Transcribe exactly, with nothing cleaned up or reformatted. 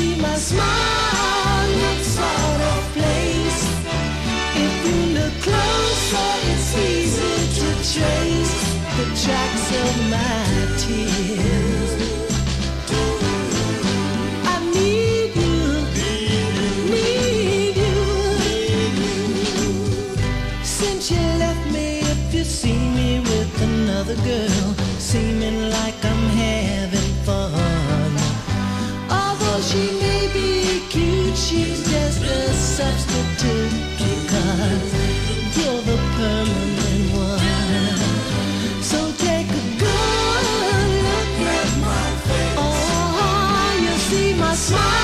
see my smile looks out of place. If you look closer, it's easy to trace the tracks of my tears. I need you, need you. Since you left me, if you see me with another girl, seeming like I'm having fun. Although she may be cute, she's just a substitute, because you're the permanent one. So take a good look at my face. Oh, you see my smile.